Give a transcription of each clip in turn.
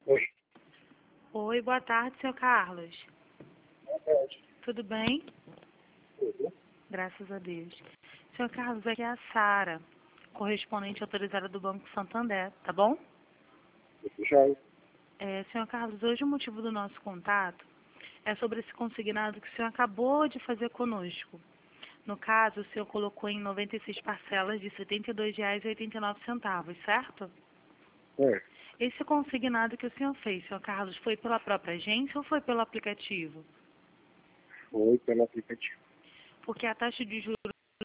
Oi, Oi, boa tarde, seu Carlos. boa tarde. Tudo bem? Tudo? Graças a Deus. Seu Carlos, aqui é a Sara, correspondente autorizada do Banco Santander, tá bom? Tudo jóia? Senhor Carlos, hoje o motivo do nosso contato é sobre esse consignado que o senhor acabou de fazer conosco. No caso, o senhor colocou em 96 parcelas de R$ 72,89, certo? Certo. Esse consignado que o senhor fez, senhor Carlos, foi pela própria agência ou foi pelo aplicativo? Foi pelo aplicativo. Porque a taxa de juros...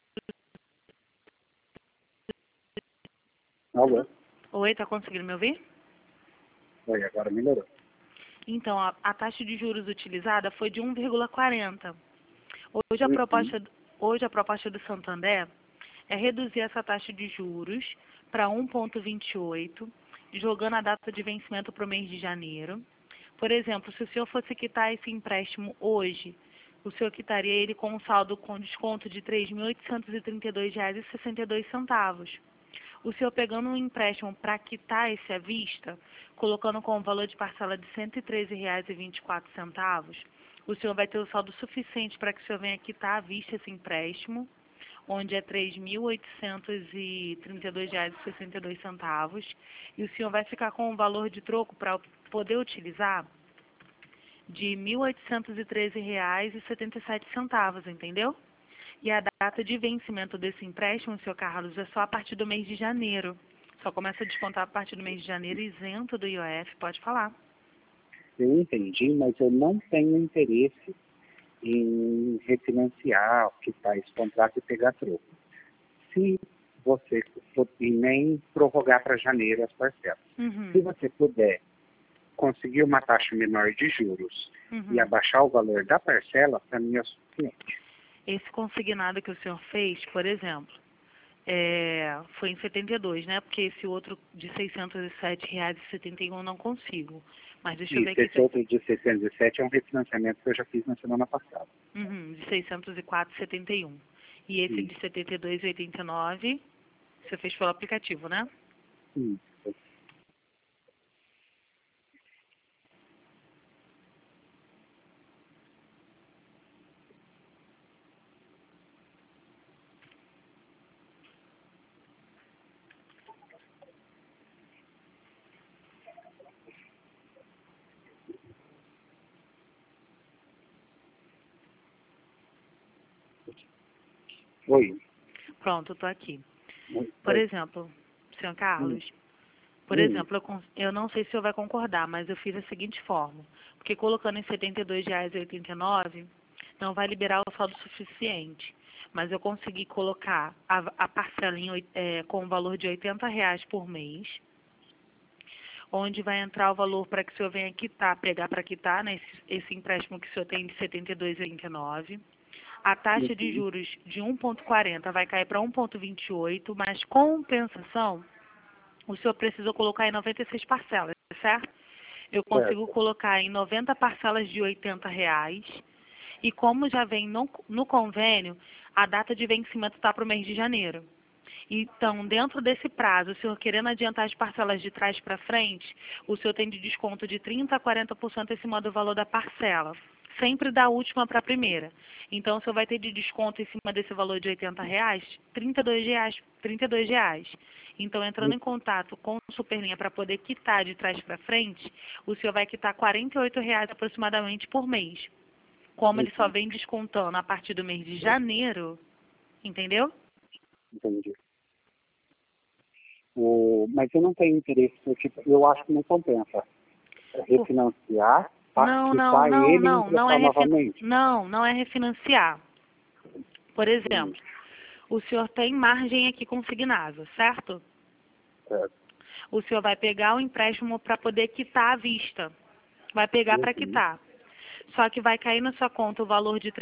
Alô? Oi, tá conseguindo me ouvir? Oi, agora melhorou. Então, a taxa de juros utilizada foi de 1,40. Hoje a Uhum. proposta, hoje a proposta do Santander é reduzir essa taxa de juros para 1,28, jogando a data de vencimento para o mês de janeiro. Por exemplo, se o senhor fosse quitar esse empréstimo hoje, o senhor quitaria ele com um saldo com desconto de R$ 3.832,62. O senhor pegando um empréstimo para quitar esse à vista, colocando com o valor de parcela de R$ 113,24, o senhor vai ter o saldo suficiente para que o senhor venha quitar à vista esse empréstimo, onde é R$ 3.832,62, e o senhor vai ficar com um valor de troco para poder utilizar de R$ 1.813,77, entendeu? E a data de vencimento desse empréstimo, senhor Carlos, é só a partir do mês de janeiro. Só começa a descontar a partir do mês de janeiro, isento do IOF, pode falar. Eu entendi, mas eu não tenho interesse em refinanciar, quitar esse contrato e pegar troco. Se você e nem prorrogar para janeiro as parcelas. Se Uhum, você puder conseguir uma taxa menor de juros e uhum. abaixar o valor da parcela, para mim é suficiente. Esse consignado que o senhor fez, por exemplo, foi em 72, né? Porque esse outro de R$ 607,71 eu não consigo. Mas deixa eu ver Isso, aqui. esse outro de 607 é um refinanciamento que eu já fiz na semana passada. Uhum, de 604,71. E esse de Isso, 72,89, você fez pelo aplicativo, né? isso. Oi. Pronto, eu tô aqui. Por Oi. exemplo, senhor Hum, Carlos, por hum, exemplo, eu não sei se o senhor vai concordar, mas eu fiz da seguinte forma. Porque colocando em R$ 72,89, não vai liberar o saldo suficiente. Mas eu consegui colocar a parcela com o valor de R$ 80 por mês, onde vai entrar o valor para que o senhor venha quitar, pegar para quitar, né, esse empréstimo que o senhor tem de R$ 72,89. A taxa de uhum, juros de 1,40 vai cair para 1,28, mas compensação, o senhor precisa colocar em 96 parcelas, certo? Eu consigo certo. colocar em 90 parcelas de R$ 80, e como já vem no convênio, a data de vencimento está para o mês de janeiro. Então, dentro desse prazo, o senhor querendo adiantar as parcelas de trás para frente, o senhor tem de desconto de 30% a 40% em cima do valor da parcela. Sempre da última para a primeira. Então, o senhor vai ter de desconto em cima desse valor de R$ 80, R$ 32 reais. Então, entrando Hum, em contato com o Superlinha para poder quitar de trás para frente, o senhor vai quitar R$ 48 aproximadamente por mês. Como ele só uhum, vem descontando a partir do mês de janeiro, entendeu? entendi. Mas eu não tenho interesse, eu acho que não compensa refinanciar, Não, não, quitar não, ele e não, emprestar novamente. não é refinanciar. Por Hum, exemplo, o senhor tem margem aqui consignada, certo? certo. O senhor vai pegar o empréstimo para poder quitar à vista. Vai pegar para Uhum, quitar. Só que vai cair na sua conta o valor de R$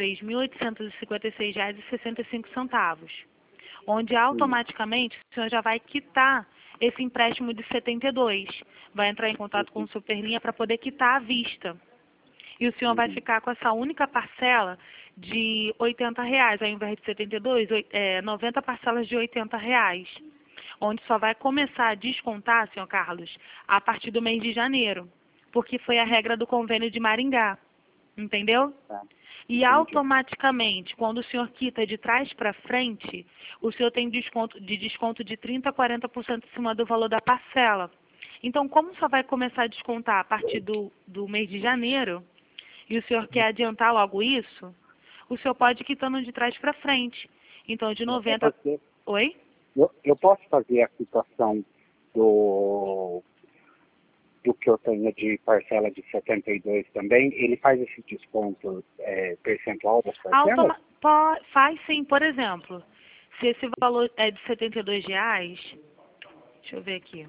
3.856,65, onde hum, automaticamente o senhor já vai quitar esse empréstimo de 72. Vai entrar em contato com uhum, o Superlinha para poder quitar à vista. E o senhor vai uhum, ficar com essa única parcela de R$ 80, ao invés de 72, 90 parcelas de R$ 80, onde só vai começar a descontar, senhor Carlos, a partir do mês de janeiro. porque foi a regra do convênio de Maringá, entendeu? Tá. E automaticamente, quando o senhor quita de trás para frente, o senhor tem desconto de 30% a 40% em cima do valor da parcela. Então, como só vai começar a descontar a partir do mês de janeiro, e o senhor quer adiantar logo isso, o senhor pode ir quitando de trás para frente. Então, de 90... Oi? Eu posso fazer a quitação do que eu tenho de parcela de 72 também? Ele faz esse desconto percentual das parcelas? Faz sim, por exemplo, se esse valor é de R$ 72, deixa eu ver aqui.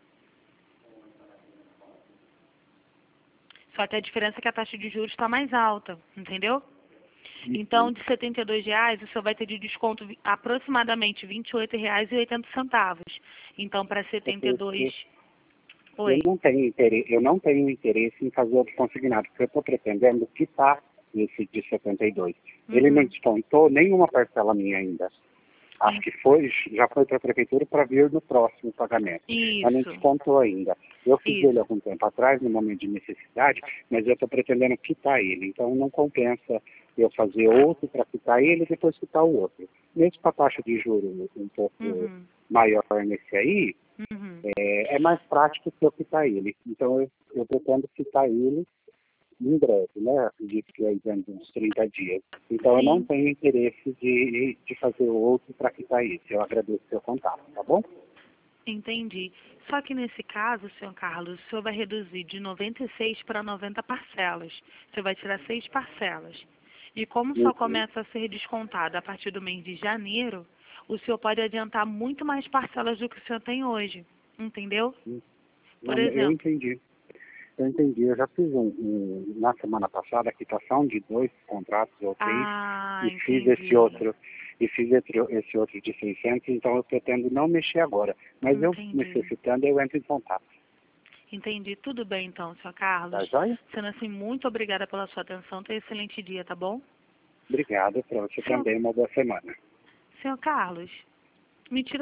Só que a diferença é que a taxa de juros está mais alta, entendeu? Então, de R$ 72, o senhor vai ter de desconto aproximadamente R$ 28,80. Então, para 72... Oi. Eu não tenho interesse em fazer outro consignado, porque eu estou pretendendo quitar esse de 72. Ele não descontou nenhuma parcela minha ainda. Acho que já foi para a prefeitura para vir no próximo pagamento. Isso. Mas não descontou ainda. Eu fiz ele algum tempo atrás, no momento de necessidade, mas eu estou pretendendo quitar ele. Então não compensa eu fazer outro para quitar ele e depois quitar o outro. Mesmo com a taxa de juros um pouco maior nesse aí, é mais prático que eu quitar ele. Então eu pretendo quitar ele em breve, né? Acredito que aí dentro de uns 30 dias. Então eu não tenho interesse de fazer outro para quitar isso. Eu agradeço o seu contato, tá bom? Entendi. Só que nesse caso, senhor Carlos, o senhor vai reduzir de 96 para 90 parcelas. Você vai tirar 6 parcelas. E como só começa a ser descontado a partir do mês de janeiro, o senhor pode adiantar muito mais parcelas do que o senhor tem hoje. Entendeu? Por exemplo. Eu entendi. Eu já fiz na semana passada a quitação de 2 contratos ou 3 e fiz esse outro de 600, então eu pretendo não mexer agora. Mas eu necessitando, eu entro em contato. Entendi. Tudo bem então, senhor Carlos. Tá joia? Sendo assim, muito obrigada pela sua atenção. Tenha um excelente dia, tá bom? Obrigado, para você também, uma boa semana. Senhor Carlos, me tira